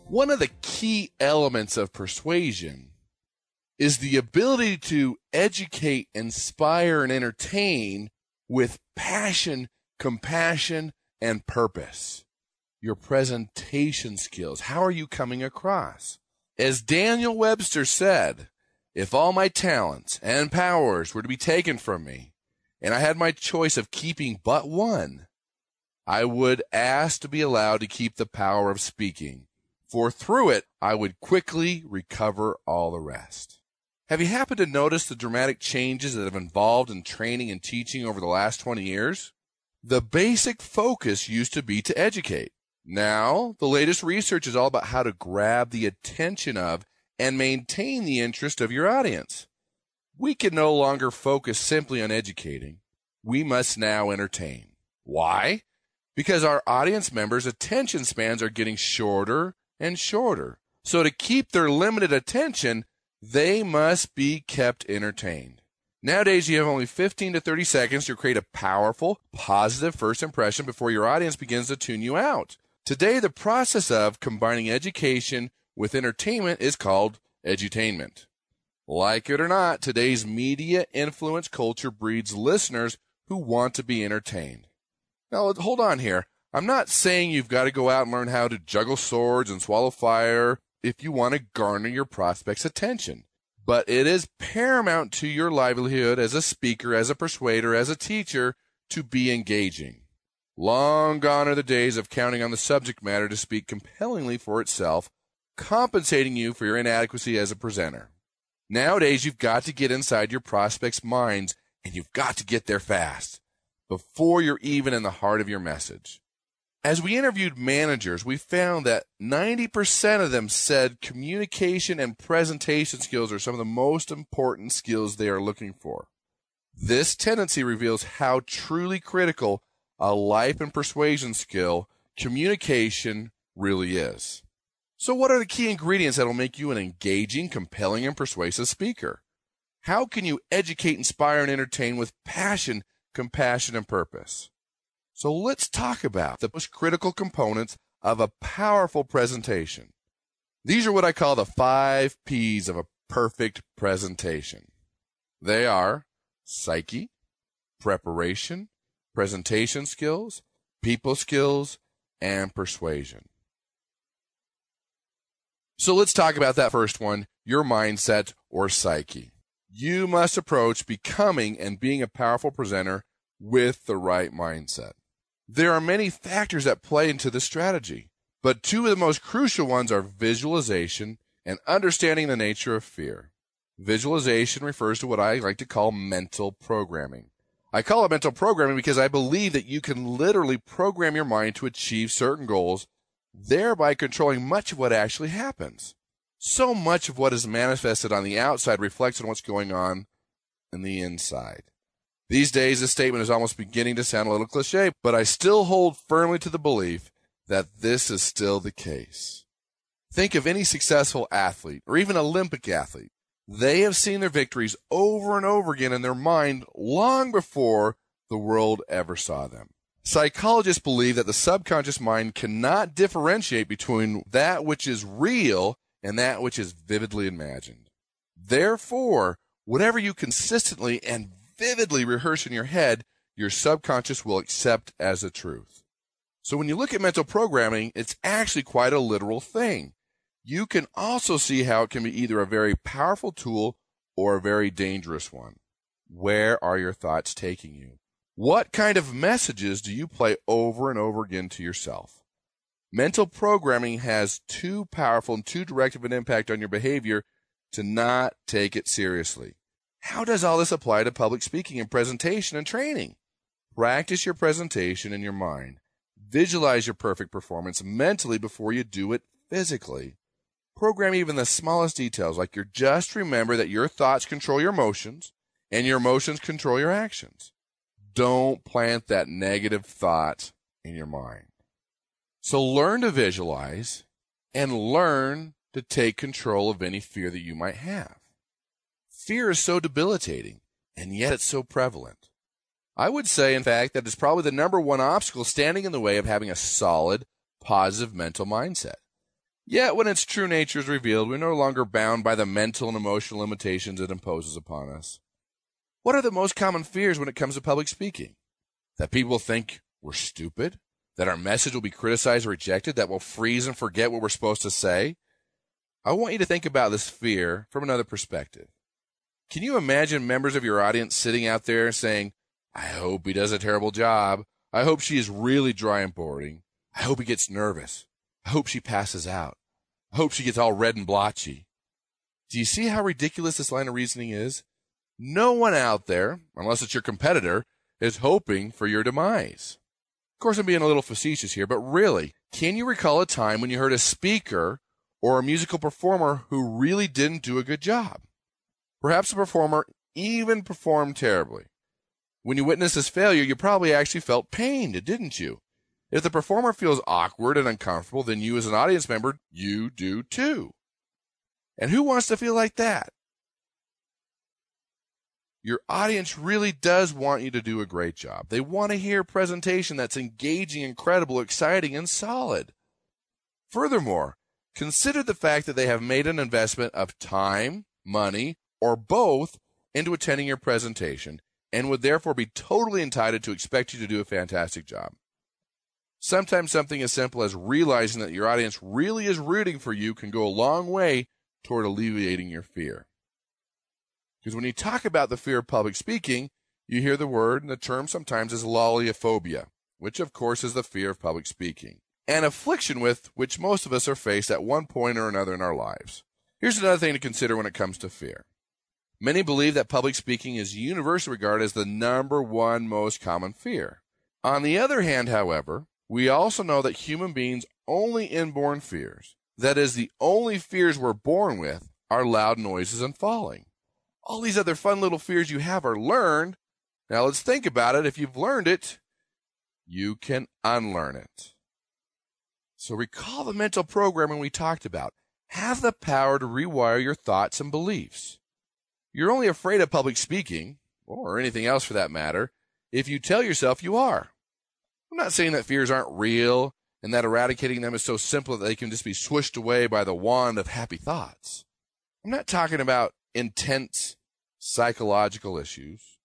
One of the key elements of persuasion is the ability to educate, inspire, and entertain with passion, compassion, and purpose. Your presentation skills. How are you coming across? As Daniel Webster said, if all my talents and powers were to be taken from me, and I had my choice of keeping but one, I would ask to be allowed to keep the power of speaking, for through it I would quickly recover all the rest. Have you happened to notice the dramatic changes that have involved in training and teaching over the last 20 years? The basic focus used to be to educate. Now, the latest research is all about how to grab the attention of and maintain the interest of your audience. We can no longer focus simply on educating. We must now entertain. Why? Because our audience members' attention spans are getting shorter and shorter. So to keep their limited attention, they must be kept entertained. Nowadays, you have only 15 to 30 seconds to create a powerful, positive first impression before your audience begins to tune you out. Today, the process of combining education with entertainment is called edutainment. Like it or not, today's media influence culture breeds listeners who want to be entertained. Now, hold on here. I'm not saying you've got to go out and learn how to juggle swords and swallow fire if you want to garner your prospects' attention. But it is paramount to your livelihood as a speaker, as a persuader, as a teacher, to be engaging. Long gone are the days of counting on the subject matter to speak compellingly for itself, compensating you for your inadequacy as a presenter. Nowadays, you've got to get inside your prospects' minds, and you've got to get there fast, before you're even in the heart of your message. As we interviewed managers, we found that 90% of them said communication and presentation skills are some of the most important skills they are looking for. This tendency reveals how truly critical a life and persuasion skill, communication, really is. So what are the key ingredients that will make you an engaging, compelling, and persuasive speaker? How can you educate, inspire, and entertain with passion, compassion, and purpose? So let's talk about the most critical components of a powerful presentation. These are what I call the 5 P's of a perfect presentation. They are psyche, preparation, presentation skills, people skills, and persuasion. So let's talk about that first one, your mindset or psyche. You must approach becoming and being a powerful presenter with the right mindset. There are many factors that play into this strategy, but 2 of the most crucial ones are visualization and understanding the nature of fear. Visualization refers to what I like to call mental programming. I call it mental programming because I believe that you can literally program your mind to achieve certain goals, thereby controlling much of what actually happens. So much of what is manifested on the outside reflects on what's going on in the inside. These days, this statement is almost beginning to sound a little cliche, but I still hold firmly to the belief that this is still the case. Think of any successful athlete or even Olympic athlete. They have seen their victories over and over again in their mind long before the world ever saw them. Psychologists believe that the subconscious mind cannot differentiate between that which is real and that which is vividly imagined. Therefore, whatever you consistently and vividly rehearse in your head, your subconscious will accept as a truth. So when you look at mental programming, it's actually quite a literal thing. You can also see how it can be either a very powerful tool or a very dangerous one. Where are your thoughts taking you? What kind of messages do you play over and over again to yourself? Mental programming has too powerful and too direct of an impact on your behavior to not take it seriously. How does all this apply to public speaking and presentation and training? Practice your presentation in your mind. Visualize your perfect performance mentally before you do it physically. Program even the smallest details, like just remember that your thoughts control your emotions and your emotions control your actions. Don't plant that negative thought in your mind. So learn to visualize and learn to take control of any fear that you might have. Fear is so debilitating, and yet it's so prevalent. I would say, in fact, that it's probably the number one obstacle standing in the way of having a solid, positive mental mindset. Yet when its true nature is revealed, we're no longer bound by the mental and emotional limitations it imposes upon us. What are the most common fears when it comes to public speaking? That people think we're stupid? That our message will be criticized or rejected? That we'll freeze and forget what we're supposed to say? I want you to think about this fear from another perspective. Can you imagine members of your audience sitting out there saying, I hope he does a terrible job. I hope she is really dry and boring. I hope he gets nervous. I hope she passes out. I hope she gets all red and blotchy. Do you see how ridiculous this line of reasoning is? No one out there, unless it's your competitor, is hoping for your demise. Of course, I'm being a little facetious here, but really, can you recall a time when you heard a speaker or a musical performer who really didn't do a good job? Perhaps the performer even performed terribly. When you witnessed this failure, you probably actually felt pained, didn't you? If the performer feels awkward and uncomfortable, then you as an audience member, you do too. And who wants to feel like that? Your audience really does want you to do a great job. They want to hear a presentation that's engaging, incredible, exciting, and solid. Furthermore, consider the fact that they have made an investment of time, money, or both into attending your presentation and would therefore be totally entitled to expect you to do a fantastic job. Sometimes something as simple as realizing that your audience really is rooting for you can go a long way toward alleviating your fear. Because when you talk about the fear of public speaking, you hear the word and the term sometimes is loliophobia, which of course is the fear of public speaking, an affliction with which most of us are faced at one point or another in our lives. Here's another thing to consider when it comes to fear. Many believe that public speaking is universally regarded as the number one most common fear. On the other hand, however, we also know that human beings' only inborn fears, that is, the only fears we're born with, are loud noises and falling. All these other fun little fears you have are learned. Now let's think about it. If you've learned it, you can unlearn it. So recall the mental programming we talked about. Have the power to rewire your thoughts and beliefs. You're only afraid of public speaking, or anything else for that matter, if you tell yourself you are. I'm not saying that fears aren't real and that eradicating them is so simple that they can just be swished away by the wand of happy thoughts. I'm not talking about intense psychological issues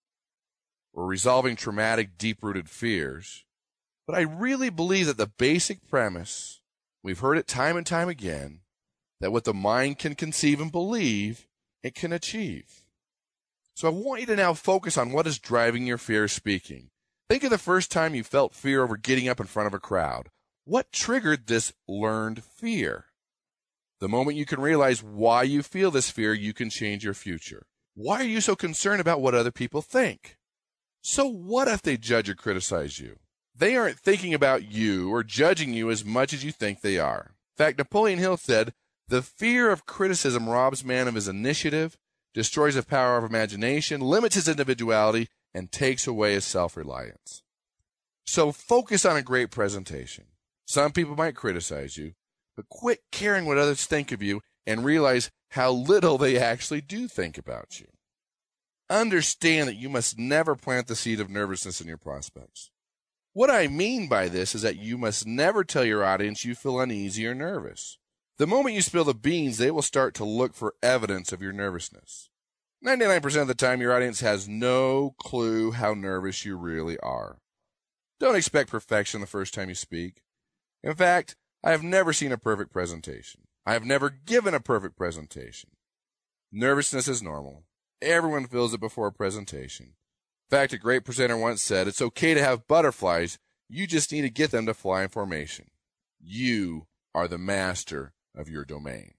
or resolving traumatic, deep-rooted fears, but I really believe that the basic premise, we've heard it time and time again, that what the mind can conceive and believe, it can achieve. So I want you to now focus on what is driving your fear of speaking. Think of the first time you felt fear over getting up in front of a crowd. What triggered this learned fear? The moment you can realize why you feel this fear, you can change your future. Why are you so concerned about what other people think? So what if they judge or criticize you? They aren't thinking about you or judging you as much as you think they are. In fact, Napoleon Hill said, "The fear of criticism robs man of his initiative, destroys the power of imagination, limits his individuality, and takes away his self-reliance." So focus on a great presentation. Some people might criticize you, but quit caring what others think of you and realize how little they actually do think about you. Understand that you must never plant the seed of nervousness in your prospects. What I mean by this is that you must never tell your audience you feel uneasy or nervous. The moment you spill the beans, they will start to look for evidence of your nervousness. 99% of the time, your audience has no clue how nervous you really are. Don't expect perfection the first time you speak. In fact, I have never seen a perfect presentation. I have never given a perfect presentation. Nervousness is normal. Everyone feels it before a presentation. In fact, a great presenter once said, "It's okay to have butterflies. You just need to get them to fly in formation." You are the master of your domain.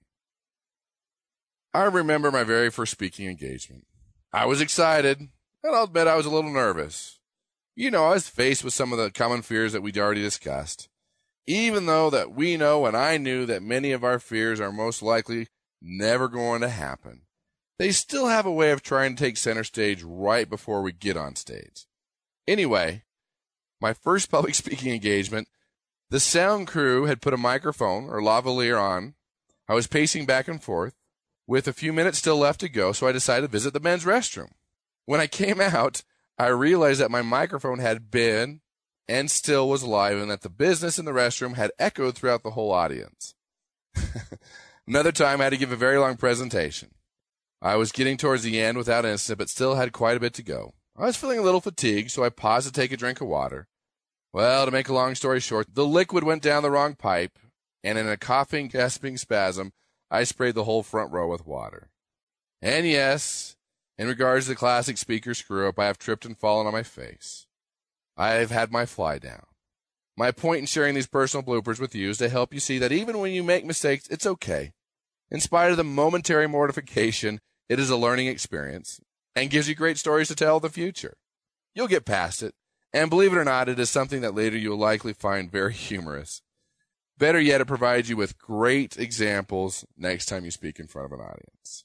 I remember my very first speaking engagement. I was excited, and I'll admit I was a little nervous. I was faced with some of the common fears that we'd already discussed. Even though that we know and I knew that many of our fears are most likely never going to happen, they still have a way of trying to take center stage right before we get on stage. Anyway, my first public speaking engagement, the sound crew had put a microphone or lavalier on. I was pacing back and forth. With a few minutes still left to go, so I decided to visit the men's restroom. When I came out, I realized that my microphone had been and still was live and that the business in the restroom had echoed throughout the whole audience. Another time I had to give a very long presentation. I was getting towards the end without incident, but still had quite a bit to go. I was feeling a little fatigued, so I paused to take a drink of water. Well, to make a long story short, the liquid went down the wrong pipe, and in a coughing, gasping spasm, I sprayed the whole front row with water. And yes, in regards to the classic speaker screw-up, I have tripped and fallen on my face. I have had my fly down. My point in sharing these personal bloopers with you is to help you see that even when you make mistakes, it's okay. In spite of the momentary mortification, it is a learning experience and gives you great stories to tell in the future. You'll get past it, and believe it or not, it is something that later you will likely find very humorous. Better yet, it provides you with great examples next time you speak in front of an audience.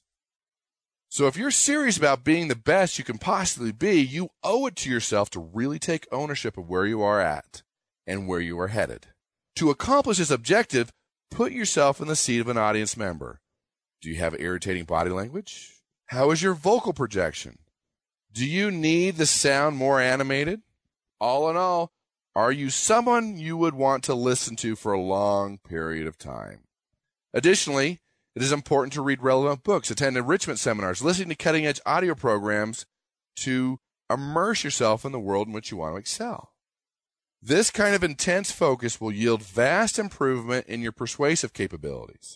So if you're serious about being the best you can possibly be, you owe it to yourself to really take ownership of where you are at and where you are headed. To accomplish this objective, put yourself in the seat of an audience member. Do you have irritating body language? How is your vocal projection? Do you need the sound more animated? All in all, are you someone you would want to listen to for a long period of time? Additionally, it is important to read relevant books, attend enrichment seminars, listen to cutting-edge audio programs to immerse yourself in the world in which you want to excel. This kind of intense focus will yield vast improvement in your persuasive capabilities.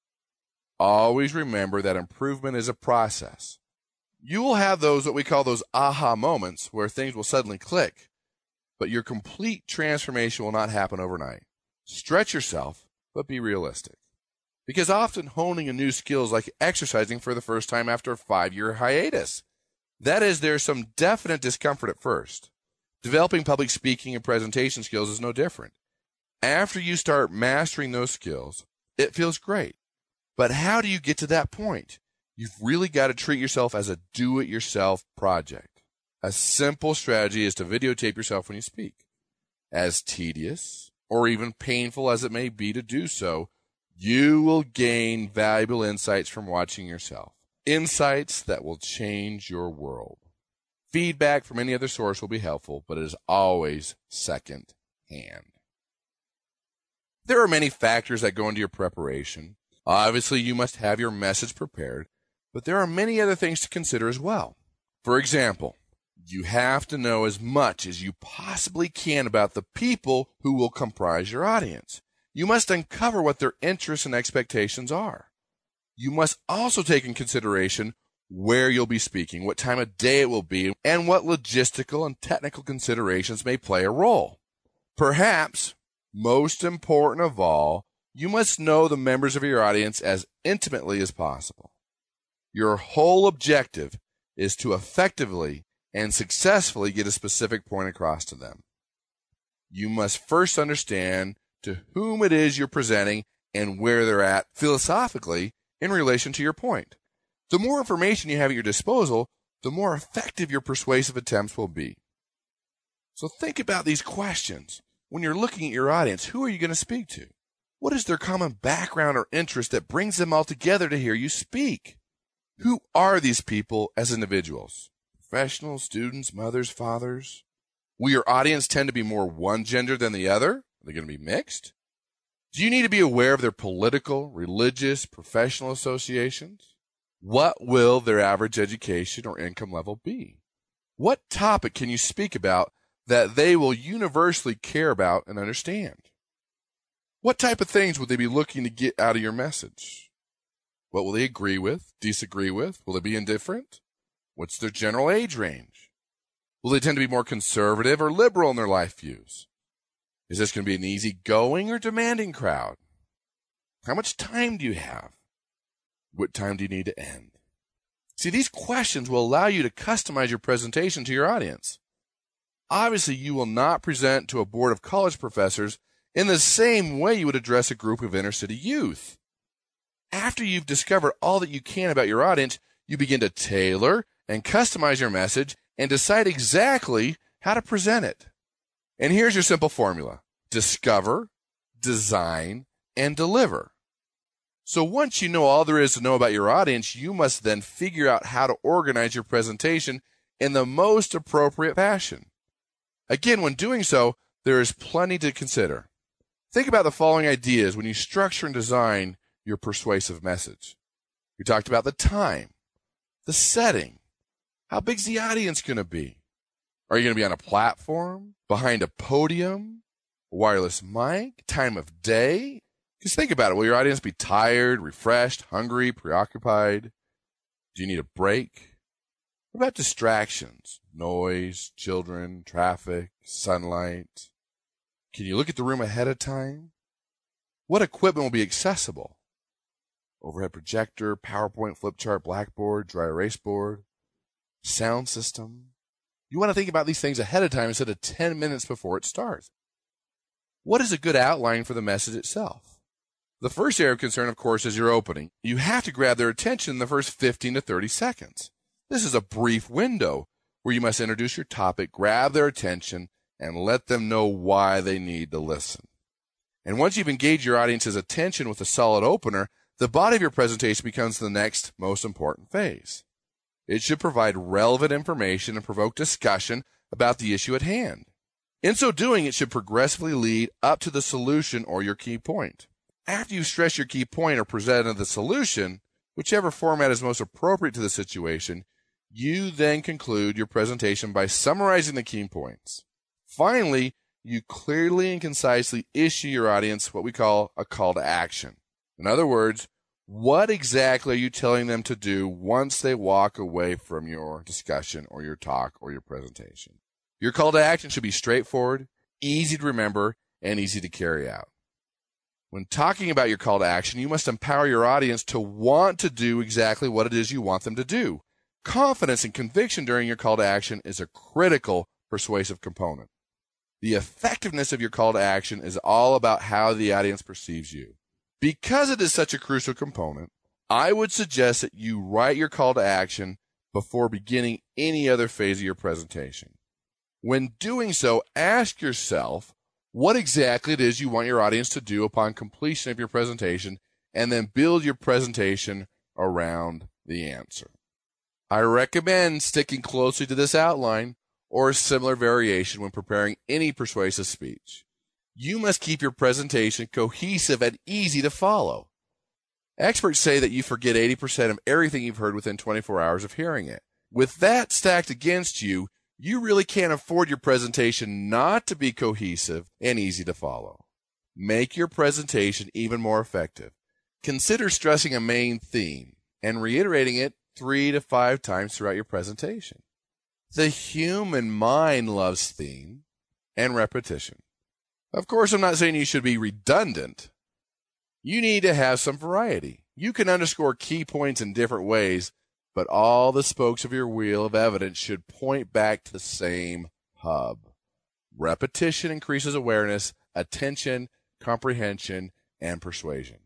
Always remember that improvement is a process. You will have those, what we call those aha moments, where things will suddenly click, but your complete transformation will not happen overnight. Stretch yourself, but be realistic. Because often honing a new skill is like exercising for the first time after a 5-year hiatus. That is, there's some definite discomfort at first. Developing public speaking and presentation skills is no different. After you start mastering those skills, it feels great. But how do you get to that point? You've really got to treat yourself as a do-it-yourself project. A simple strategy is to videotape yourself when you speak. As tedious or even painful as it may be to do so, you will gain valuable insights from watching yourself. Insights that will change your world. Feedback from any other source will be helpful, but it is always second hand. There are many factors that go into your preparation. Obviously, you must have your message prepared, but there are many other things to consider as well. For example, you have to know as much as you possibly can about the people who will comprise your audience. You must uncover what their interests and expectations are. You must also take in consideration where you'll be speaking, what time of day it will be, and what logistical and technical considerations may play a role. Perhaps, most important of all, you must know the members of your audience as intimately as possible. Your whole objective is to effectively and successfully get a specific point across to them. You must first understand to whom it is you're presenting and where they're at philosophically in relation to your point. The more information you have at your disposal, the more effective your persuasive attempts will be. So think about these questions. When you're looking at your audience, who are you going to speak to? What is their common background or interest that brings them all together to hear you speak? Who are these people as individuals? Professionals, students, mothers, fathers? Will your audience tend to be more one gender than the other? Are they going to be mixed? Do you need to be aware of their political, religious, professional associations? What will their average education or income level be? What topic can you speak about that they will universally care about and understand? What type of things would they be looking to get out of your message? What will they agree with, disagree with? Will they be indifferent? What's their general age range? Will they tend to be more conservative or liberal in their life views? Is this going to be an easygoing or demanding crowd? How much time do you have? What time do you need to end? See, these questions will allow you to customize your presentation to your audience. Obviously, you will not present to a board of college professors in the same way you would address a group of inner-city youth. After you've discovered all that you can about your audience, you begin to tailor and customize your message and decide exactly how to present it. And here's your simple formula. Discover, design, and deliver. So once you know all there is to know about your audience, you must then figure out how to organize your presentation in the most appropriate fashion. Again, when doing so, there is plenty to consider. Think about the following ideas when you structure and design your persuasive message. We talked about the time, the setting. How big's the audience going to be? Are you going to be on a platform, behind a podium, a wireless mic, time of day? Just think about it. Will your audience be tired, refreshed, hungry, preoccupied? Do you need a break? What about distractions? Noise, children, traffic, sunlight. Can you look at the room ahead of time? What equipment will be accessible? Overhead projector, PowerPoint, flip chart, blackboard, dry erase board, sound system. You want to think about these things ahead of time instead of 10 minutes before it starts. What is a good outline for the message itself? The first area of concern, of course, is your opening. You have to grab their attention in the first 15 to 30 seconds. This is a brief window where you must introduce your topic, grab their attention, and let them know why they need to listen. And once you've engaged your audience's attention with a solid opener, the body of your presentation becomes the next most important phase. It should provide relevant information and provoke discussion about the issue at hand. In so doing, it should progressively lead up to the solution or your key point. After you stress your key point or presented the solution, whichever format is most appropriate to the situation, you then conclude your presentation by summarizing the key points. Finally, you clearly and concisely issue your audience what we call a call to action. In other words, what exactly are you telling them to do once they walk away from your discussion or your talk or your presentation? Your call to action should be straightforward, easy to remember, and easy to carry out. When talking about your call to action, you must empower your audience to want to do exactly what it is you want them to do. Confidence and conviction during your call to action is a critical persuasive component. The effectiveness of your call to action is all about how the audience perceives you. Because it is such a crucial component, I would suggest that you write your call to action before beginning any other phase of your presentation. When doing so, ask yourself what exactly it is you want your audience to do upon completion of your presentation, and then build your presentation around the answer. I recommend sticking closely to this outline or a similar variation when preparing any persuasive speech. You must keep your presentation cohesive and easy to follow. Experts say that you forget 80% of everything you've heard within 24 hours of hearing it. With that stacked against you, you really can't afford your presentation not to be cohesive and easy to follow. Make your presentation even more effective. Consider stressing a main theme and reiterating it 3 to 5 times throughout your presentation. The human mind loves theme and repetition. Of course, I'm not saying you should be redundant. You need to have some variety. You can underscore key points in different ways, but all the spokes of your wheel of evidence should point back to the same hub. Repetition increases awareness, attention, comprehension, and persuasion.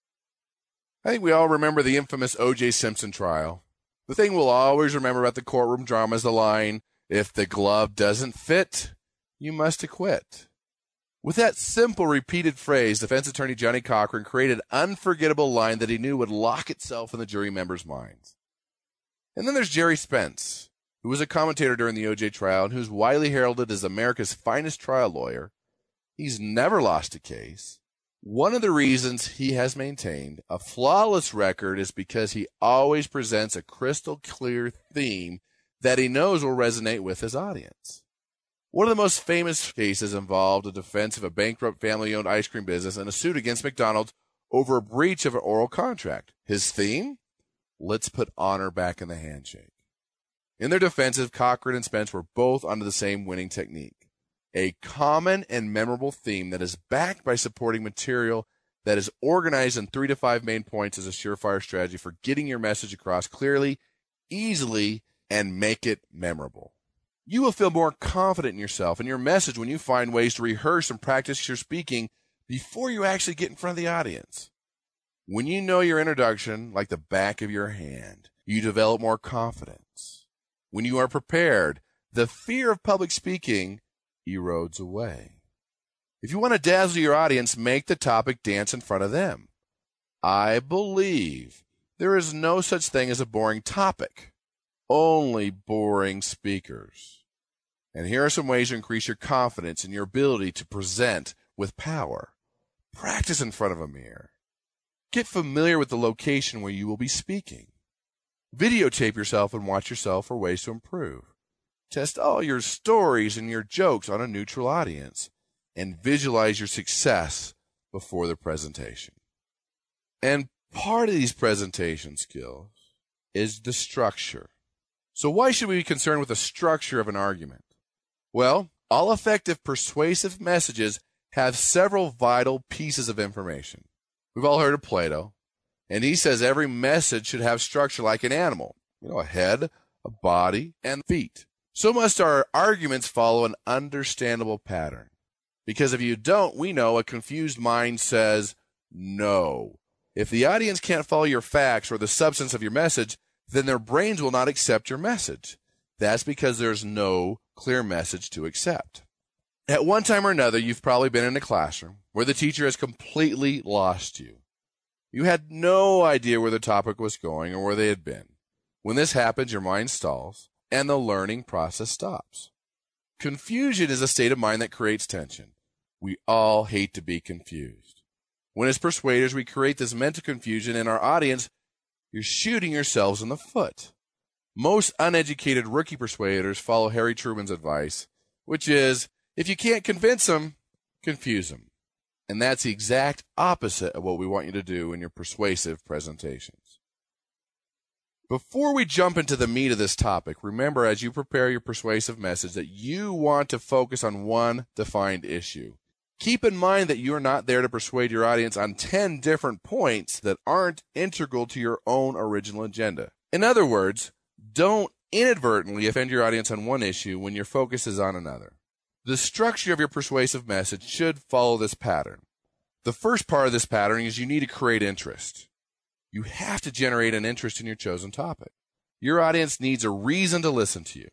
I think we all remember the infamous O.J. Simpson trial. The thing we'll always remember about the courtroom drama is the line, "If the glove doesn't fit, you must acquit." With that simple repeated phrase, defense attorney Johnny Cochran created an unforgettable line that he knew would lock itself in the jury members' minds. And then there's Jerry Spence, who was a commentator during the O.J. trial and who's widely heralded as America's finest trial lawyer. He's never lost a case. One of the reasons he has maintained a flawless record is because he always presents a crystal clear theme that he knows will resonate with his audience. One of the most famous cases involved a defense of a bankrupt family-owned ice cream business and a suit against McDonald's over a breach of an oral contract. His theme? Let's put honor back in the handshake. In their defenses, Cochran and Spence were both onto the same winning technique. A common and memorable theme that is backed by supporting material that is organized in 3 to 5 main points is a surefire strategy for getting your message across clearly, easily, and make it memorable. You will feel more confident in yourself and your message when you find ways to rehearse and practice your speaking before you actually get in front of the audience. When you know your introduction like the back of your hand, you develop more confidence. When you are prepared, the fear of public speaking erodes away. If you want to dazzle your audience, make the topic dance in front of them. I believe there is no such thing as a boring topic. Only boring speakers. And here are some ways to increase your confidence in your ability to present with power. Practice in front of a mirror. Get familiar with the location where you will be speaking. Videotape yourself and watch yourself for ways to improve. Test all your stories and your jokes on a neutral audience, and visualize your success before the presentation. And part of these presentation skills is the structure. So why should we be concerned with the structure of an argument? Well, all effective persuasive messages have several vital pieces of information. We've all heard of Plato, and he says every message should have structure like an animal, a head, a body, and feet. So must our arguments follow an understandable pattern. Because if you don't, we know a confused mind says no. If the audience can't follow your facts or the substance of your message, then their brains will not accept your message. That's because there's no clear message to accept. At one time or another, you've probably been in a classroom where the teacher has completely lost you. You had no idea where the topic was going or where they had been. When this happens, your mind stalls and the learning process stops. Confusion is a state of mind that creates tension. We all hate to be confused. When as persuaders we create this mental confusion in our audience, you're shooting yourselves in the foot. Most uneducated rookie persuaders follow Harry Truman's advice, which is, if you can't convince them, confuse them. And that's the exact opposite of what we want you to do in your persuasive presentations. Before we jump into the meat of this topic, remember as you prepare your persuasive message that you want to focus on one defined issue. Keep in mind that you are not there to persuade your audience on 10 different points that aren't integral to your own original agenda. In other words, don't inadvertently offend your audience on one issue when your focus is on another. The structure of your persuasive message should follow this pattern. The first part of this pattern is you need to create interest. You have to generate an interest in your chosen topic. Your audience needs a reason to listen to you.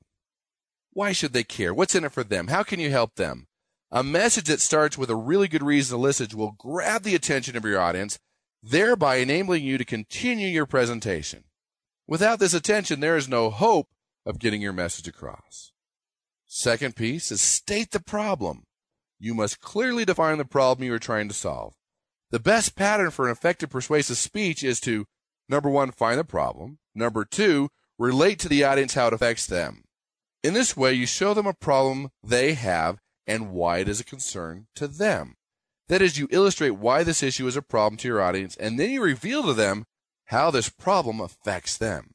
Why should they care? What's in it for them? How can you help them? A message that starts with a really good reason to listen will grab the attention of your audience, thereby enabling you to continue your presentation. Without this attention, there is no hope of getting your message across. Second piece is state the problem. You must clearly define the problem you are trying to solve. The best pattern for an effective persuasive speech is to, number one, find the problem. Number two, relate to the audience how it affects them. In this way, you show them a problem they have and why it is a concern to them. That is, you illustrate why this issue is a problem to your audience, and then you reveal to them how this problem affects them.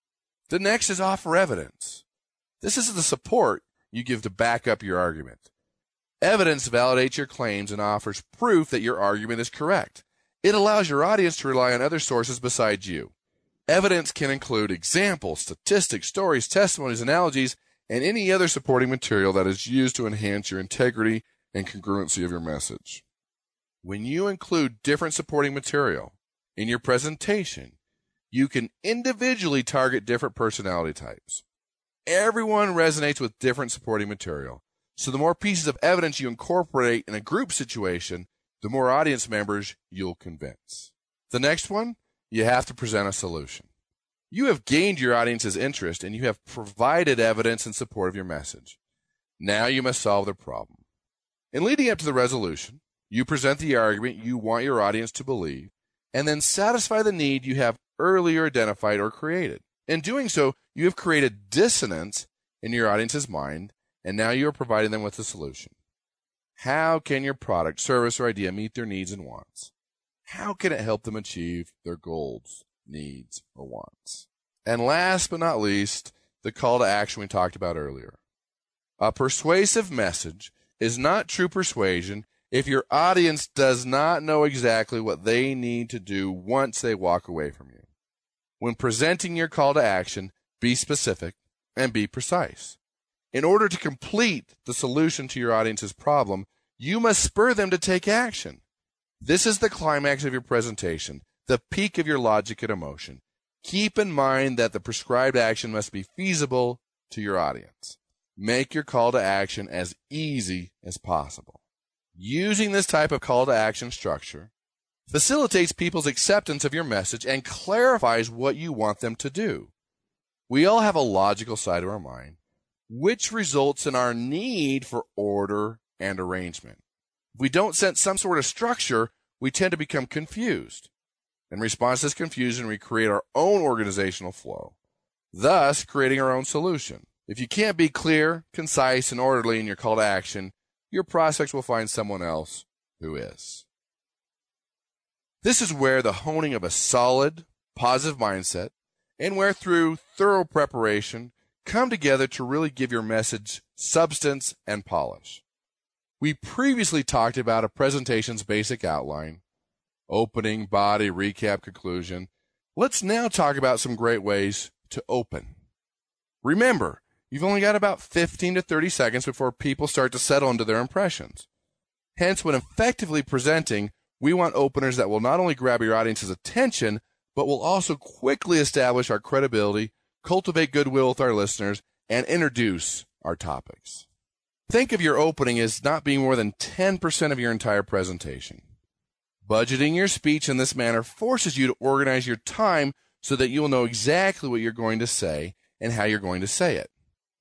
The next is offer evidence. This is the support you give to back up your argument. Evidence validates your claims and offers proof that your argument is correct. It allows your audience to rely on other sources besides you. Evidence can include examples, statistics, stories, testimonies, analogies, and any other supporting material that is used to enhance your integrity and congruency of your message. When you include different supporting material in your presentation, you can individually target different personality types. Everyone resonates with different supporting material. So the more pieces of evidence you incorporate in a group situation, the more audience members you'll convince. The next one, you have to present a solution. You have gained your audience's interest and you have provided evidence in support of your message. Now you must solve their problem. In leading up to the resolution, you present the argument you want your audience to believe and then satisfy the need you have earlier identified or created. In doing so, you have created dissonance in your audience's mind, and now you are providing them with a solution. How can your product, service, or idea meet their needs and wants? How can it help them achieve their goals, needs, or wants? And last but not least, the call to action we talked about earlier. A persuasive message is not true persuasion if your audience does not know exactly what they need to do once they walk away from you. When presenting your call to action, be specific and be precise. In order to complete the solution to your audience's problem, you must spur them to take action. This is the climax of your presentation, the peak of your logic and emotion. Keep in mind that the prescribed action must be feasible to your audience. Make your call to action as easy as possible. Using this type of call to action structure facilitates people's acceptance of your message and clarifies what you want them to do. We all have a logical side of our mind, which results in our need for order and arrangement. If we don't sense some sort of structure, we tend to become confused. In response to this confusion, we create our own organizational flow, thus creating our own solution. If you can't be clear, concise, and orderly in your call to action, your prospects will find someone else who is. This is where the honing of a solid, positive mindset and where through thorough preparation come together to really give your message substance and polish. We previously talked about a presentation's basic outline, opening, body, recap, conclusion. Let's now talk about some great ways to open. Remember, you've only got about 15 to 30 seconds before people start to settle into their impressions. Hence, when effectively presenting, we want openers that will not only grab your audience's attention, but will also quickly establish our credibility, cultivate goodwill with our listeners, and introduce our topics. Think of your opening as not being more than 10% of your entire presentation. Budgeting your speech in this manner forces you to organize your time so that you'll know exactly what you're going to say and how you're going to say it.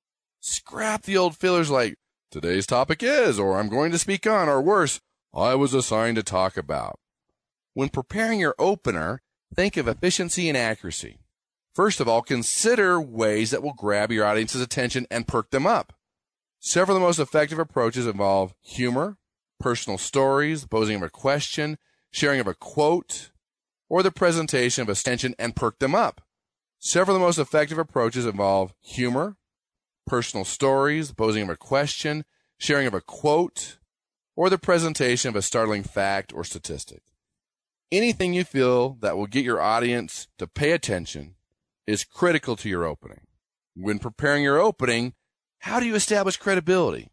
Scrap the old fillers like, today's topic is, or I'm going to speak on, or worse, I was assigned to talk about. When preparing your opener, think of efficiency and accuracy. First of all, consider ways that will grab your audience's attention and perk them up. Several of the most effective approaches involve humor, personal stories, the posing of a question, sharing of a quote, or the presentation of a extension and perk them up. Several of the most effective approaches involve humor, personal stories, the posing of a question, sharing of a quote, or the presentation of a startling fact or statistic. Anything you feel that will get your audience to pay attention is critical to your opening. When preparing your opening, how do you establish credibility?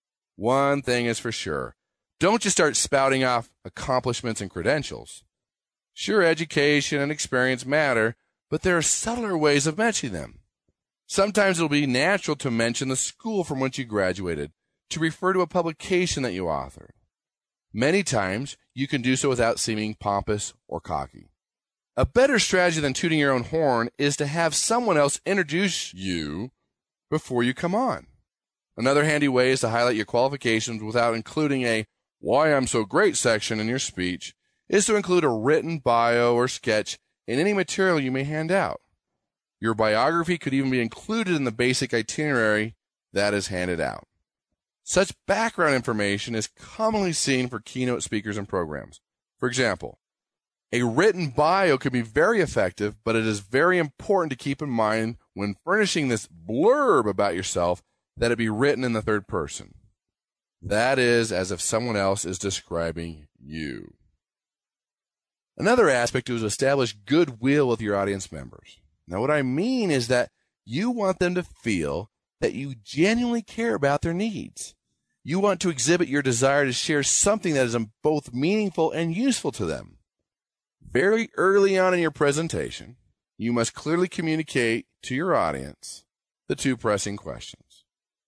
One thing is for sure. Don't just start spouting off accomplishments and credentials. Sure, education and experience matter, but there are subtler ways of mentioning them. Sometimes it'll be natural to mention the school from which you graduated, to refer to a publication that you authored. Many times, you can do so without seeming pompous or cocky. A better strategy than tooting your own horn is to have someone else introduce you before you come on. Another handy way is to highlight your qualifications without including a "Why I'm so great" section in your speech, is to include a written bio or sketch in any material you may hand out. Your biography could even be included in the basic itinerary that is handed out. Such background information is commonly seen for keynote speakers and programs. For example, a written bio can be very effective, but it is very important to keep in mind when furnishing this blurb about yourself that it be written in the third person. That is, as if someone else is describing you. Another aspect is to establish goodwill with your audience members. Now, what I mean is that you want them to feel that you genuinely care about their needs. You want to exhibit your desire to share something that is both meaningful and useful to them. Very early on in your presentation, you must clearly communicate to your audience the two pressing questions: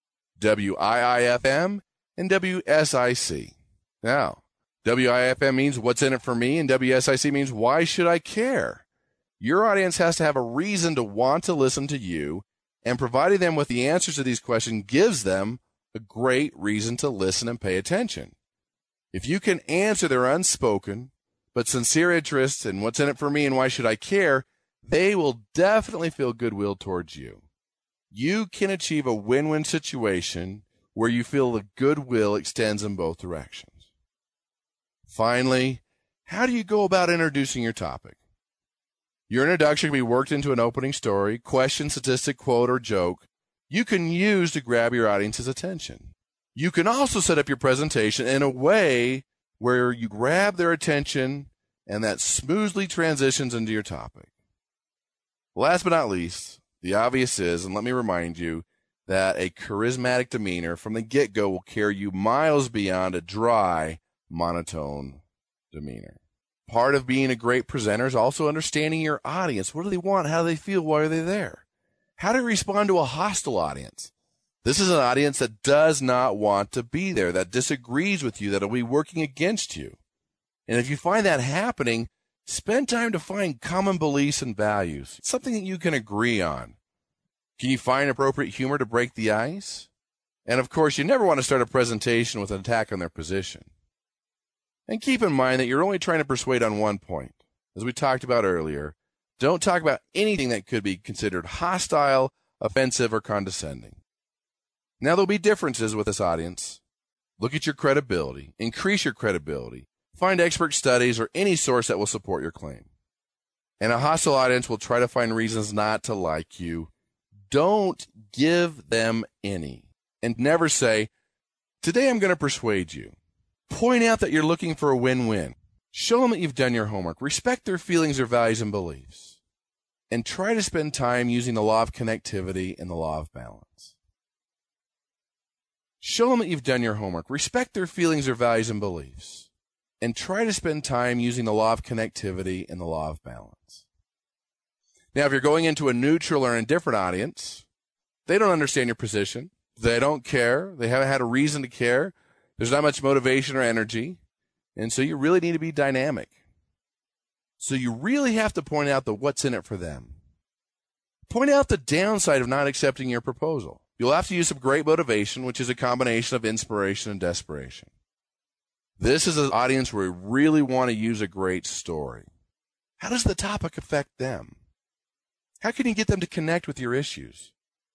WIIFM and WSIC. Now, WIIFM means what's in it for me, and WSIC means why should I care? Your audience has to have a reason to want to listen to you, and providing them with the answers to these questions gives them a great reason to listen and pay attention. If you can answer their unspoken but sincere interest in what's in it for me and why should I care, they will definitely feel goodwill towards you. You can achieve a win-win situation where you feel the goodwill extends in both directions. Finally, how do you go about introducing your topic? Your introduction can be worked into an opening story, question, statistic, quote, or joke you can use to grab your audience's attention. You can also set up your presentation in a way where you grab their attention and that smoothly transitions into your topic. Last but not least, the obvious is, and let me remind you, that a charismatic demeanor from the get-go will carry you miles beyond a dry, monotone demeanor. Part of being a great presenter is also understanding your audience. What do they want? How do they feel? Why are they there? How do you respond to a hostile audience? This is an audience that does not want to be there, that disagrees with you, that will be working against you. And if you find that happening, spend time to find common beliefs and values, something that you can agree on. Can you find appropriate humor to break the ice? And of course, you never want to start a presentation with an attack on their position. And keep in mind that you're only trying to persuade on one point. as we talked about earlier, don't talk about anything that could be considered hostile, offensive, or condescending. Now, there'll be differences with this audience. Look at your credibility, increase your credibility, find expert studies or any source that will support your claim. And a hostile audience will try to find reasons not to like you. Don't give them any. And never say, today I'm going to persuade you. Point out that you're looking for a win-win. Show them that you've done your homework. Respect their feelings, their values, and beliefs. And try to spend time using the law of connectivity and the law of balance. Show them that you've done your homework. Respect their feelings, their values, and beliefs. And try to spend time using the law of connectivity and the law of balance. Now, if you're going into a neutral or indifferent audience, they don't understand your position. They don't care. They haven't had a reason to care. There's not much motivation or energy. And so you really need to be dynamic. So you really have to point out the what's in it for them. Point out the downside of not accepting your proposal. You'll have to use some great motivation, which is a combination of inspiration and desperation. This is an audience where we really want to use a great story. How does the topic affect them? How can you get them to connect with your issues?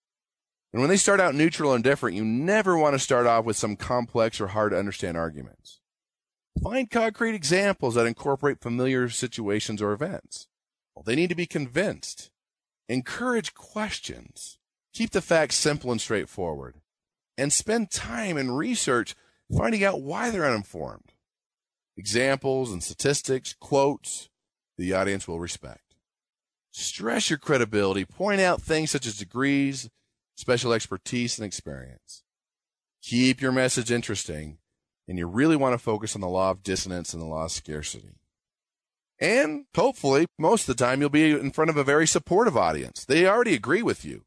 And when they start out neutral and indifferent, you never want to start off with some complex or hard to understand arguments. Find concrete examples that incorporate familiar situations or events. Well, they need to be convinced. Encourage questions. Keep the facts simple and straightforward. And spend time in research finding out why they're uninformed. Examples and statistics, quotes, the audience will respect. Stress your credibility. Point out things such as degrees, special expertise, and experience. Keep your message interesting, and you really want to focus on the law of dissonance and the law of scarcity. And hopefully, most of the time, you'll be in front of a very supportive audience. They already agree with you.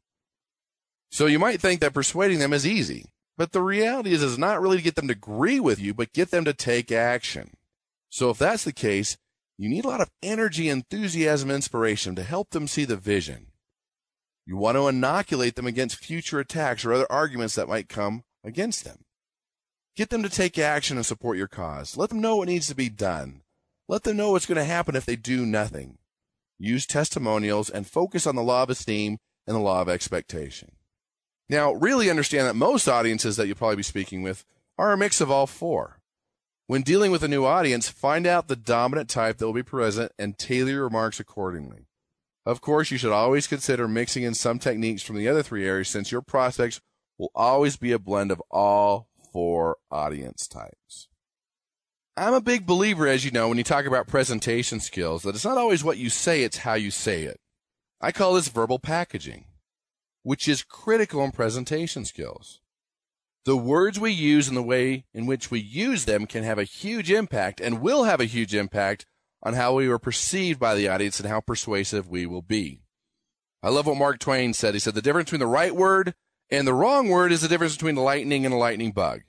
So you might think that persuading them is easy, but the reality is not really to get them to agree with you, but get them to take action. So if that's the case, you need a lot of energy, enthusiasm, inspiration to help them see the vision. You want to inoculate them against future attacks or other arguments that might come against them. Get them to take action and support your cause. Let them know what needs to be done. Let them know what's going to happen if they do nothing. Use testimonials and focus on the law of esteem and the law of expectation. Now, really understand that most audiences that you'll probably be speaking with are a mix of all four. When dealing with a new audience, find out the dominant type that will be present and tailor your remarks accordingly. Of course, you should always consider mixing in some techniques from the other three areas, since your prospects will always be a blend of all four audience types. I'm a big believer, as you know, when you talk about presentation skills, that it's not always what you say, it's how you say it. I call this verbal packaging, which is critical in presentation skills. The words we use and the way in which we use them can have a huge impact and will have a huge impact on how we are perceived by the audience and how persuasive we will be. I love what Mark Twain said. He said, the difference between the right word and the wrong word is the difference between the lightning and a lightning bug.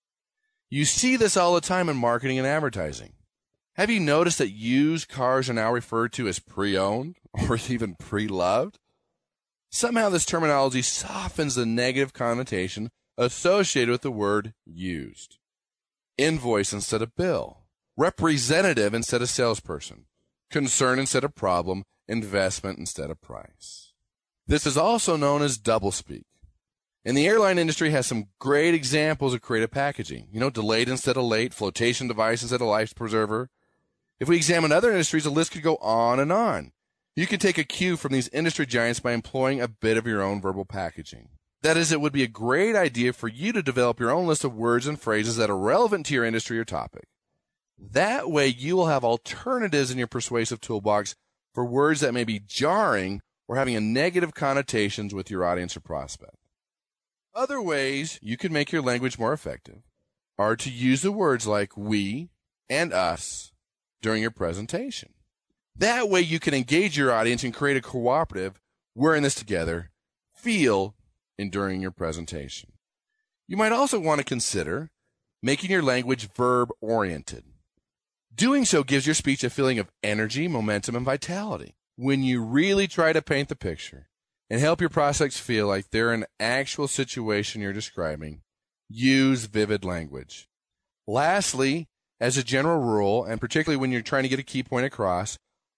You see this all the time in marketing and advertising. Have you noticed that used cars are now referred to as pre-owned or even pre-loved? Somehow this terminology softens the negative connotation associated with the word used. Invoice instead of bill. Representative instead of salesperson. Concern instead of problem. Investment instead of price. This is also known as doublespeak. And the airline industry has some great examples of creative packaging. Delayed instead of late, flotation device instead of life preserver. If we examine other industries, the list could go on and on. You can take a cue from these industry giants by employing a bit of your own verbal packaging. That is, it would be a great idea for you to develop your own list of words and phrases that are relevant to your industry or topic. That way, you will have alternatives in your persuasive toolbox for words that may be jarring or having a negative connotations with your audience or prospect. Other ways you can make your language more effective are to use the words like we and us during your presentation. That way, you can engage your audience and create a cooperative, we're in this together, feel during your presentation. You might also want to consider making your language verb-oriented. Doing so gives your speech a feeling of energy, momentum, and vitality. When you really try to paint the picture and help your prospects feel like they're in an actual situation you're describing, use vivid language. Lastly, as a general rule, and particularly when you're trying to get a key point across,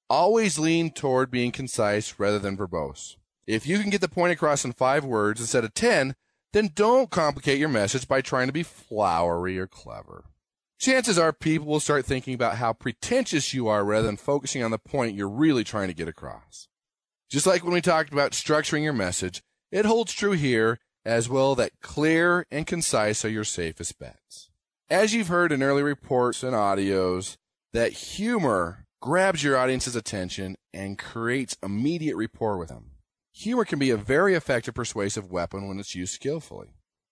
Always lean toward being concise rather than verbose. If you can get the point across in 5 words instead of 10, then don't complicate your message by trying to be flowery or clever. Chances are people will start thinking about how pretentious you are rather than focusing on the point you're really trying to get across. Just like when we talked about structuring your message, it holds true here as well that clear and concise are your safest bets. As you've heard in early reports and audios, that humor grabs your audience's attention and creates immediate rapport with them. Humor can be a very effective persuasive weapon when it's used skillfully.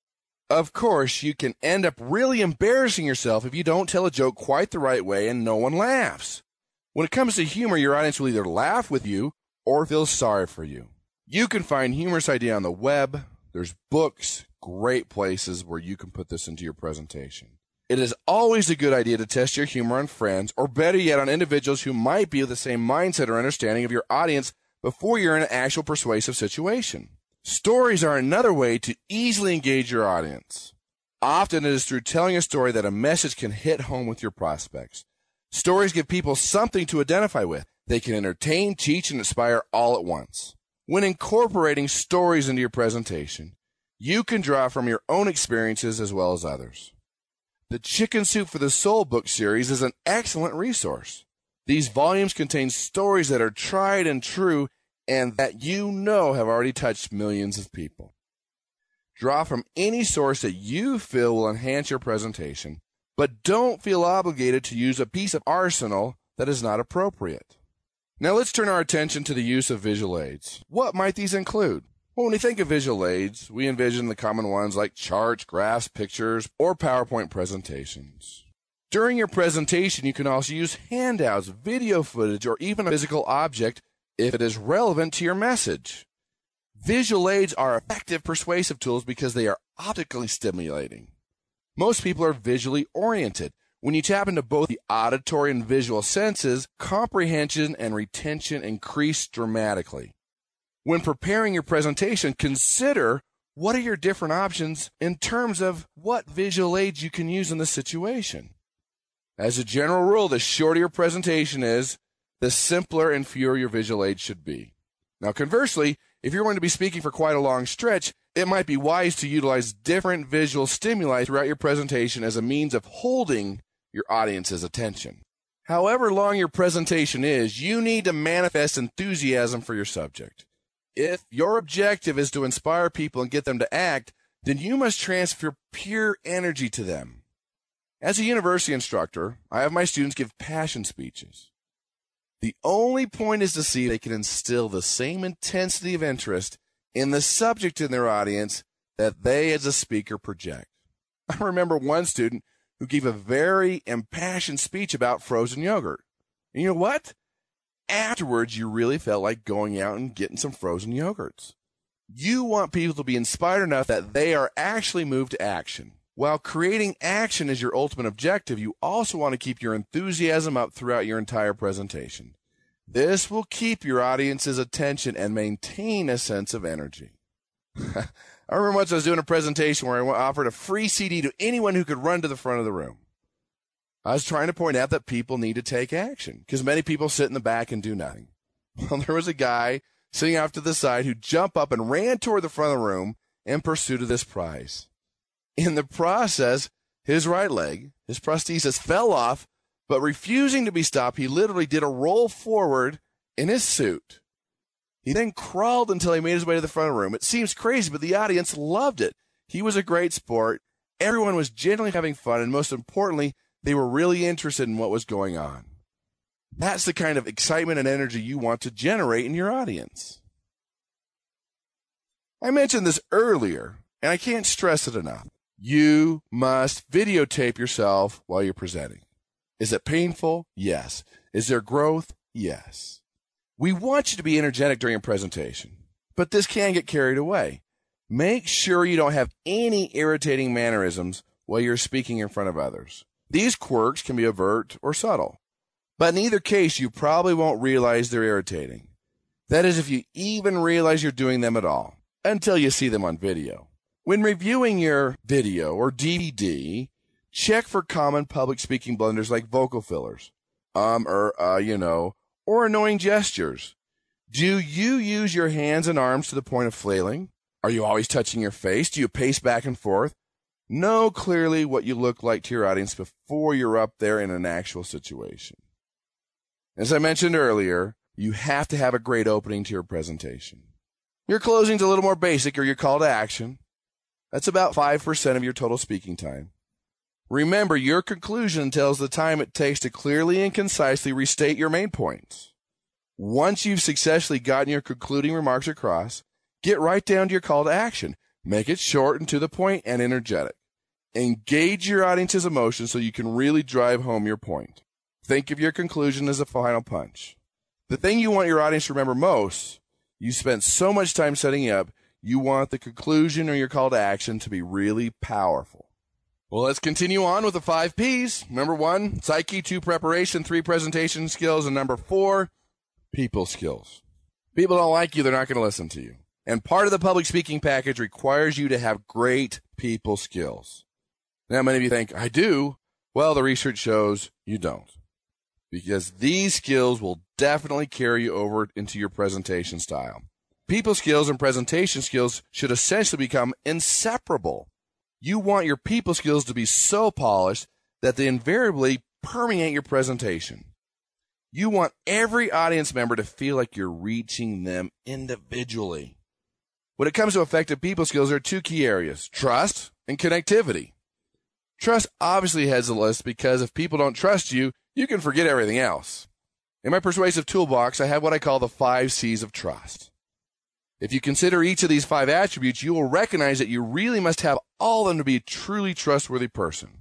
Of course, you can end up really embarrassing yourself if you don't tell a joke quite the right way and no one laughs. When it comes to humor, your audience will either laugh with you or feel sorry for you. You can find humorous idea on the web. There's books, great places where you can put this into your presentation. It is always a good idea to test your humor on friends, or better yet, on individuals who might be of the same mindset or understanding of your audience before you're in an actual persuasive situation. Stories are another way to easily engage your audience. Often it is through telling a story that a message can hit home with your prospects. Stories give people something to identify with. They can entertain, teach, and inspire all at once. When incorporating stories into your presentation, you can draw from your own experiences as well as others. The Chicken Soup for the Soul book series is an excellent resource. These volumes contain stories that are tried and true and that you know have already touched millions of people. Draw from any source that you feel will enhance your presentation, but don't feel obligated to use a piece of arsenal that is not appropriate. Now let's turn our attention to the use of visual aids. What might these include? Well, when we think of visual aids, we envision the common ones like charts, graphs, pictures, or PowerPoint presentations. During your presentation, you can also use handouts, video footage, or even a physical object if it is relevant to your message. Visual aids are effective persuasive tools because they are optically stimulating. Most people are visually oriented. When you tap into both the auditory and visual senses, comprehension and retention increase dramatically. When preparing your presentation, consider what are your different options in terms of what visual aids you can use in the situation. As a general rule, the shorter your presentation is, the simpler and fewer your visual aids should be. Now, conversely, if you're going to be speaking for quite a long stretch, it might be wise to utilize different visual stimuli throughout your presentation as a means of holding your audience's attention. However long your presentation is, you need to manifest enthusiasm for your subject. If your objective is to inspire people and get them to act, then you must transfer pure energy to them. As a university instructor, I have my students give passion speeches. The only point is to see if they can instill the same intensity of interest in the subject in their audience that they as a speaker project. I remember one student who gave a very impassioned speech about frozen yogurt. And you know what? Afterwards, you really felt like going out and getting some frozen yogurts. You want people to be inspired enough that they are actually moved to action. While creating action is your ultimate objective, you also want to keep your enthusiasm up throughout your entire presentation. This will keep your audience's attention and maintain a sense of energy. I remember once I was doing a presentation where I offered a free CD to anyone who could run to the front of the room. I was trying to point out that people need to take action because many people sit in the back and do nothing. Well, there was a guy sitting off to the side who jumped up and ran toward the front of the room in pursuit of this prize. In the process, his right leg, his prosthesis, fell off, but refusing to be stopped, he literally did a roll forward in his suit. He then crawled until he made his way to the front of the room. It seems crazy, but the audience loved it. He was a great sport. Everyone was genuinely having fun, and most importantly, they were really interested in what was going on. That's the kind of excitement and energy you want to generate in your audience. I mentioned this earlier, and I can't stress it enough. You must videotape yourself while you're presenting. Is it painful? Yes. Is there growth? Yes. We want you to be energetic during a presentation, but this can get carried away. Make sure you don't have any irritating mannerisms while you're speaking in front of others. These quirks can be overt or subtle, but in either case, you probably won't realize they're irritating. That is, if you even realize you're doing them at all, until you see them on video. When reviewing your video or DVD, check for common public speaking blunders like vocal fillers, or annoying gestures? Do you use your hands and arms to the point of flailing? Are you always touching your face? Do you pace back and forth? Know clearly what you look like to your audience before you're up there in an actual situation. As I mentioned earlier, you have to have a great opening to your presentation. Your closing's a little more basic, or your call to action. That's about 5% of your total speaking time. Remember, your conclusion tells the time it takes to clearly and concisely restate your main points. Once you've successfully gotten your concluding remarks across, get right down to your call to action. Make it short and to the point and energetic. Engage your audience's emotions so you can really drive home your point. Think of your conclusion as a final punch. The thing you want your audience to remember most, you spent so much time setting up, you want the conclusion or your call to action to be really powerful. Well, let's continue on with the 5 P's. Number 1, psyche. 2, preparation. 3, presentation skills. And number 4, people skills. People don't like you, they're not going to listen to you. And part of the public speaking package requires you to have great people skills. Now, many of you think, I do. Well, the research shows you don't. Because these skills will definitely carry you over into your presentation style. People skills and presentation skills should essentially become inseparable. You want your people skills to be so polished that they invariably permeate your presentation. You want every audience member to feel like you're reaching them individually. When it comes to effective people skills, there are 2 key areas, trust and connectivity. Trust obviously heads the list because if people don't trust you, you can forget everything else. In my persuasive toolbox, I have what I call the 5 C's of trust. If you consider each of these 5 attributes, you will recognize that you really must have all of them to be a truly trustworthy person.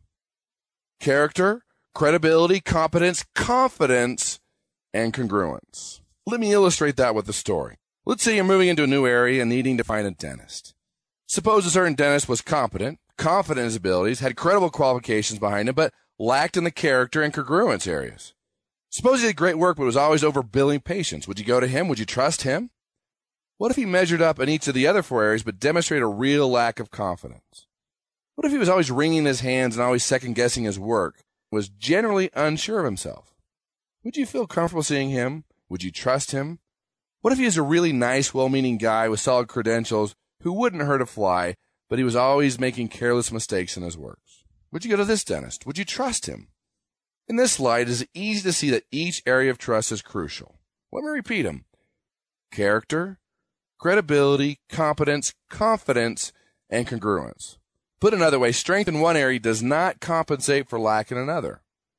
Character, credibility, competence, confidence, and congruence. Let me illustrate that with a story. Let's say you're moving into a new area and needing to find a dentist. Suppose a certain dentist was competent, confident in his abilities, had credible qualifications behind him, but lacked in the character and congruence areas. Suppose he did great work but was always overbilling patients. Would you go to him? Would you trust him? What if he measured up in each of the other 4 areas but demonstrated a real lack of confidence? What if he was always wringing his hands and always second-guessing his work, was generally unsure of himself? Would you feel comfortable seeing him? Would you trust him? What if he was a really nice, well-meaning guy with solid credentials who wouldn't hurt a fly, but he was always making careless mistakes in his works? Would you go to this dentist? Would you trust him? In this slide, it is easy to see that each area of trust is crucial. Let me repeat them. Character, credibility, competence, confidence, and congruence. Put another way, strength in one area does not compensate for lack in another.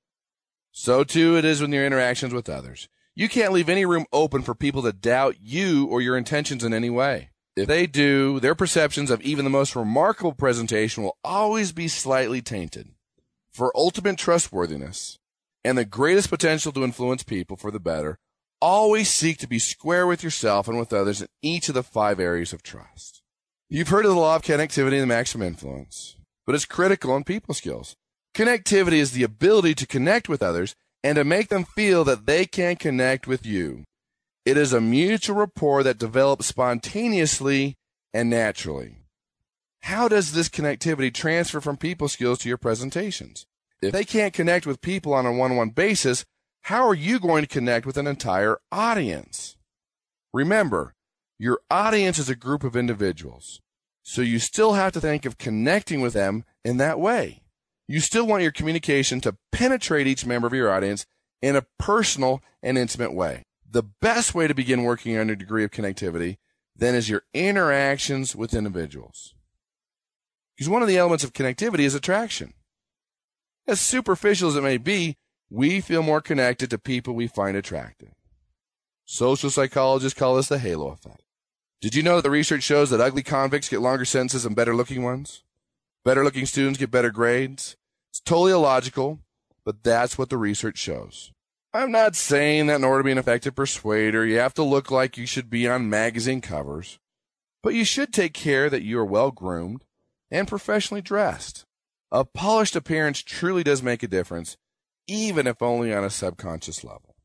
So too it is with your interactions with others. You can't leave any room open for people to doubt you or your intentions in any way. If they do, their perceptions of even the most remarkable presentation will always be slightly tainted. For ultimate trustworthiness and the greatest potential to influence people for the better, always seek to be square with yourself and with others in each of the 5 areas of trust. You've heard of the law of connectivity and the maximum influence, but it's critical in people skills. Connectivity is the ability to connect with others and to make them feel that they can connect with you. It is a mutual rapport that develops spontaneously and naturally. How does this connectivity transfer from people skills to your presentations? If they can't connect with people on a one-on-one basis, how are you going to connect with an entire audience? Remember, your audience is a group of individuals, so you still have to think of connecting with them in that way. You still want your communication to penetrate each member of your audience in a personal and intimate way. The best way to begin working on a degree of connectivity then is your interactions with individuals. Because one of the elements of connectivity is attraction. As superficial as it may be, we feel more connected to people we find attractive. Social psychologists call this the halo effect. Did you know that the research shows that ugly convicts get longer sentences than better-looking ones? Better-looking students get better grades? It's totally illogical, but that's what the research shows. I'm not saying that in order to be an effective persuader, you have to look like you should be on magazine covers, but you should take care that you are well-groomed and professionally dressed. A polished appearance truly does make a difference, even if only on a subconscious level.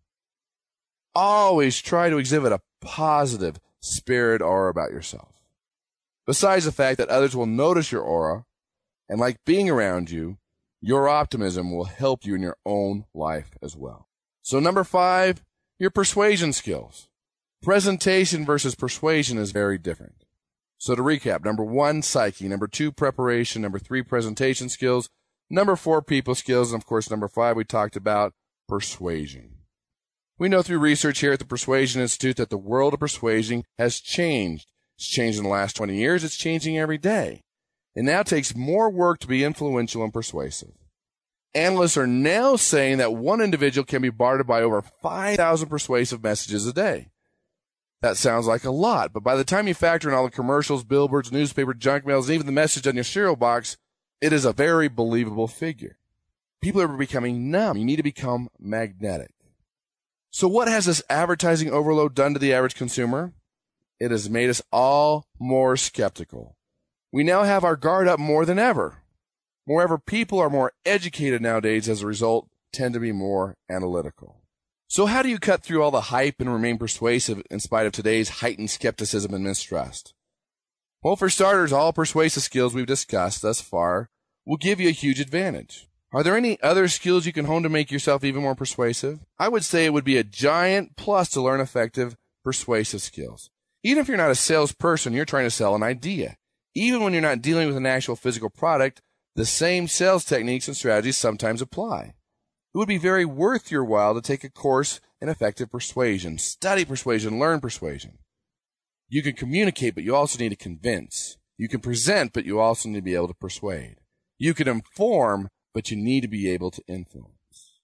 Always try to exhibit a positive spirit aura about yourself. Besides the fact that others will notice your aura and like being around you, your optimism will help you in your own life as well. So number 5, your persuasion skills. Presentation versus persuasion is very different. So to recap, number 1, psyche. Number 2, preparation. Number 3, presentation skills. Number 4, people skills. And of course, number 5, we talked about persuasion. We know through research here at the Persuasion Institute that the world of persuasion has changed. It's changed in the last 20 years. It's changing every day. It now takes more work to be influential and persuasive. Analysts are now saying that one individual can be bombarded by over 5,000 persuasive messages a day. That sounds like a lot, but by the time you factor in all the commercials, billboards, newspaper, junk mails, and even the message on your cereal box, it is a very believable figure. People are becoming numb. You need to become magnetic. So what has this advertising overload done to the average consumer? It has made us all more skeptical. We now have our guard up more than ever. Moreover, people are more educated nowadays, as a result, tend to be more analytical. So how do you cut through all the hype and remain persuasive in spite of today's heightened skepticism and mistrust? Well, for starters, all persuasive skills we've discussed thus far will give you a huge advantage. Are there any other skills you can hone to make yourself even more persuasive? I would say it would be a giant plus to learn effective persuasive skills. Even if you're not a salesperson, you're trying to sell an idea. Even when you're not dealing with an actual physical product, the same sales techniques and strategies sometimes apply. It would be very worth your while to take a course in effective persuasion. Study persuasion, learn persuasion. You can communicate, but you also need to convince. You can present, but you also need to be able to persuade. You can inform, but you need to be able to influence.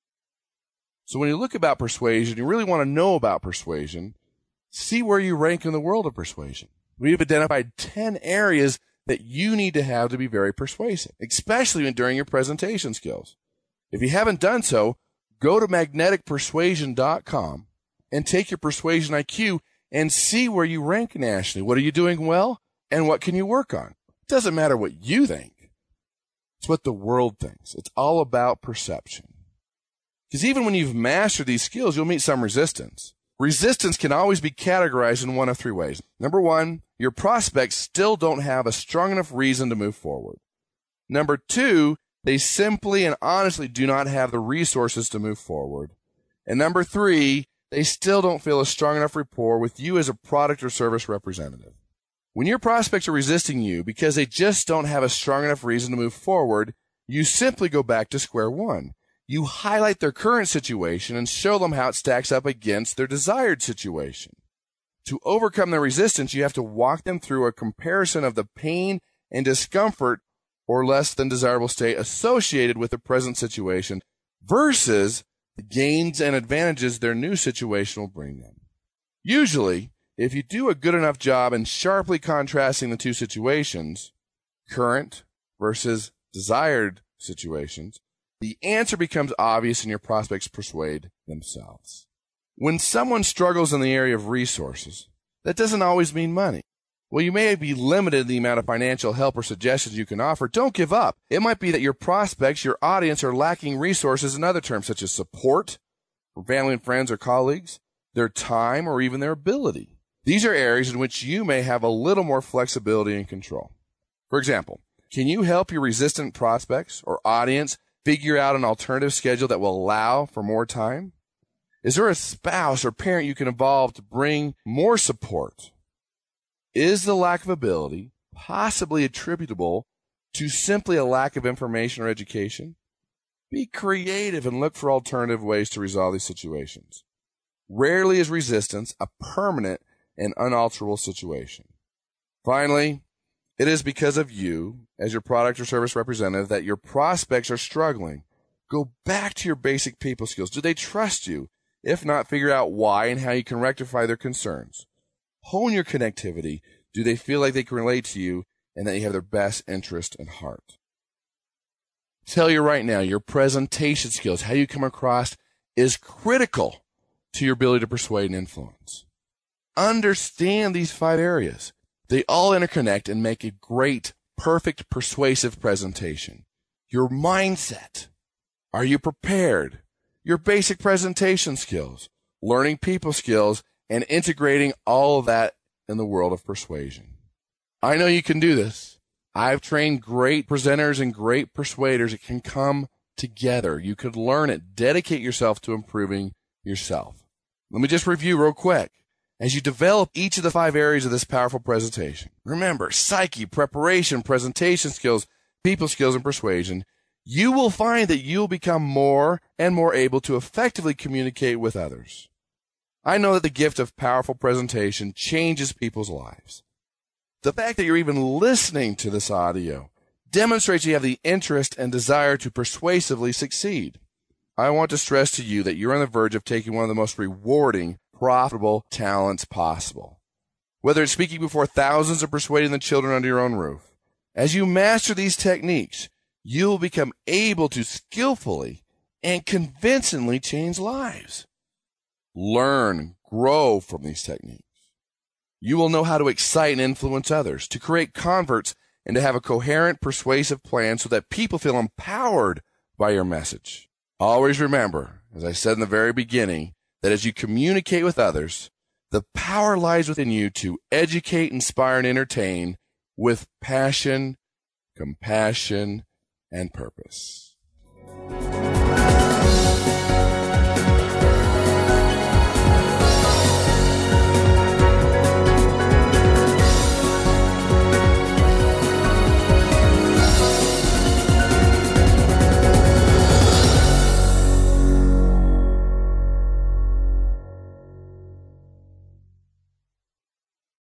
So when you look about persuasion, you really want to know about persuasion, see where you rank in the world of persuasion. We've identified 10 areas that you need to have to be very persuasive, especially during your presentation skills. If you haven't done so, go to magneticpersuasion.com and take your persuasion IQ and see where you rank nationally. What are you doing well, and what can you work on? It doesn't matter what you think. It's what the world thinks. It's all about perception. Because even when you've mastered these skills, you'll meet some resistance. Resistance can always be categorized in one of 3 ways. Number 1, your prospects still don't have a strong enough reason to move forward. Number 2, they simply and honestly do not have the resources to move forward. And number 3, they still don't feel a strong enough rapport with you as a product or service representative. When your prospects are resisting you because they just don't have a strong enough reason to move forward, you simply go back to square one. You highlight their current situation and show them how it stacks up against their desired situation. To overcome their resistance, you have to walk them through a comparison of the pain and discomfort or less than desirable state associated with the present situation versus the gains and advantages their new situation will bring them. Usually, if you do a good enough job in sharply contrasting the two situations, current versus desired situations, the answer becomes obvious and your prospects persuade themselves. When someone struggles in the area of resources, that doesn't always mean money. Well, you may be limited in the amount of financial help or suggestions you can offer. Don't give up. It might be that your prospects, your audience, are lacking resources in other terms, such as support from family and friends or colleagues, their time, or even their ability. These are areas in which you may have a little more flexibility and control. For example, can you help your resistant prospects or audience figure out an alternative schedule that will allow for more time? Is there a spouse or parent you can involve to bring more support? Is the lack of ability possibly attributable to simply a lack of information or education? Be creative and look for alternative ways to resolve these situations. Rarely is resistance a permanent and unalterable situation. Finally, it is because of you, as your product or service representative, that your prospects are struggling. Go back to your basic people skills. Do they trust you? If not, figure out why and how you can rectify their concerns. Hone your connectivity. Do they feel like they can relate to you and that you have their best interest in heart? Tell you right now, your presentation skills, how you come across, is critical to your ability to persuade and influence. Understand these 5 areas. They all interconnect and make a great, perfect, persuasive presentation. Your mindset. Are you prepared? Your basic presentation skills, learning people skills, and integrating all of that in the world of persuasion. I know you can do this. I've trained great presenters and great persuaders. It can come together. You could learn it. Dedicate yourself to improving yourself. Let me just review real quick. As you develop each of the 5 areas of this powerful presentation, remember, psyche, preparation, presentation skills, people skills, and persuasion, you will find that you'll become more and more able to effectively communicate with others. I know that the gift of powerful presentation changes people's lives. The fact that you're even listening to this audio demonstrates you have the interest and desire to persuasively succeed. I want to stress to you that you're on the verge of taking one of the most rewarding, profitable talents possible. Whether it's speaking before thousands or persuading the children under your own roof, as you master these techniques, you'll become able to skillfully and convincingly change lives. Learn, grow from these techniques. You will know how to excite and influence others, to create converts, and to have a coherent, persuasive plan so that people feel empowered by your message. Always remember, as I said in the very beginning, that as you communicate with others, the power lies within you to educate, inspire, and entertain with passion, compassion, and purpose.